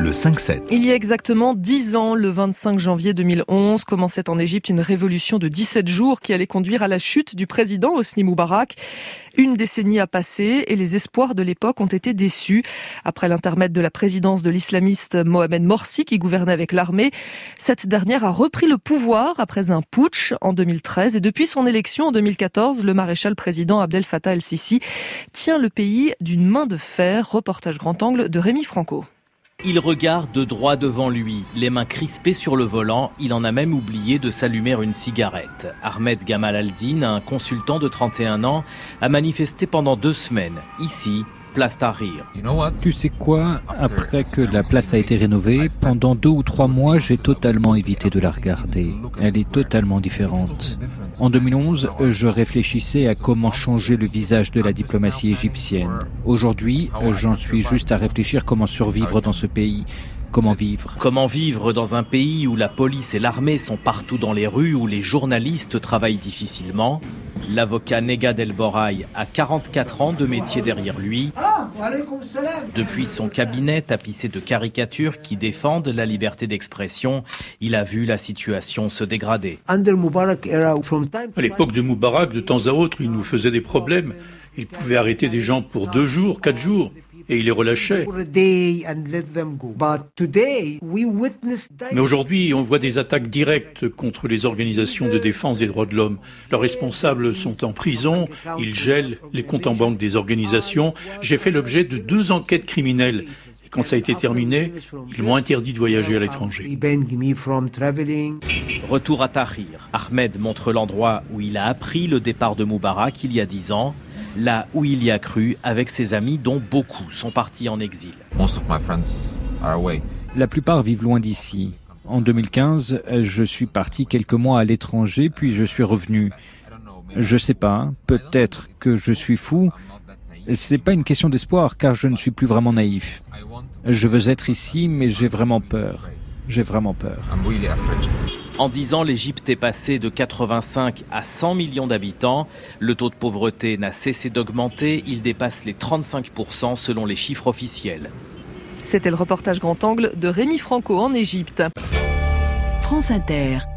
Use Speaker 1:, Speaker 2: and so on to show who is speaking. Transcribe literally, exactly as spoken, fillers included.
Speaker 1: le cinq sept.
Speaker 2: Il y a exactement dix ans, le vingt-cinq janvier deux mille onze, commençait en Égypte une révolution de dix-sept jours qui allait conduire à la chute du président Hosni Moubarak. Une décennie a passé et les espoirs de l'époque ont été déçus. Après l'intermède de la présidence de l'islamiste Mohamed Morsi qui gouvernait avec l'armée, cette dernière a repris le pouvoir après un putsch en deux mille treize et depuis son élection en deux mille quatorze, le maréchal président Abdel Fattah el-Sisi tient le pays d'une main de fer. Reportage grand angle de Rémi Franco.
Speaker 3: Il regarde droit devant lui, les mains crispées sur le volant. Il en a même oublié de s'allumer une cigarette. Ahmed Gamal Aldin, un consultant de trente et un ans, a manifesté pendant deux semaines, ici, place Tahrir.
Speaker 4: Tu sais quoi? Après que la place a été rénovée, pendant deux ou trois mois, j'ai totalement évité de la regarder. Elle est totalement différente. En deux mille onze, je réfléchissais à comment changer le visage de la diplomatie égyptienne. Aujourd'hui, j'en suis juste à réfléchir comment survivre dans ce pays. Comment vivre
Speaker 3: Comment vivre dans un pays où la police et l'armée sont partout dans les rues, où les journalistes travaillent difficilement? L'avocat Negad El Boraï a quarante-quatre ans de métier derrière lui. Depuis son cabinet tapissé de caricatures qui défendent la liberté d'expression, il a vu la situation se dégrader.
Speaker 5: À l'époque de Moubarak, de temps à autre, il nous faisait des problèmes. Il pouvait arrêter des gens pour deux jours, quatre jours. Et il les relâchait. Mais aujourd'hui, on voit des attaques directes contre les organisations de défense des droits de l'homme. Leurs responsables sont en prison, ils gèlent les comptes en banque des organisations. J'ai fait l'objet de deux enquêtes criminelles. Et quand ça a été terminé, ils m'ont interdit de voyager à l'étranger.
Speaker 3: Retour à Tahrir. Ahmed montre l'endroit où il a appris le départ de Moubarak il y a dix ans. Là où il y a cru avec ses amis dont beaucoup sont partis en exil.
Speaker 4: La plupart vivent loin d'ici. En deux mille quinze, je suis parti quelques mois à l'étranger, puis je suis revenu. Je sais pas, peut-être que je suis fou. C'est pas une question d'espoir, car je ne suis plus vraiment naïf. Je veux être ici, mais j'ai vraiment peur. J'ai vraiment peur.
Speaker 3: En dix ans, l'Égypte est passée de quatre-vingt-cinq à cent millions d'habitants. Le taux de pauvreté n'a cessé d'augmenter. Il dépasse les trente-cinq pour cent selon les chiffres officiels.
Speaker 2: C'était le reportage grand angle de Rémi Franco en Égypte.
Speaker 6: France Inter.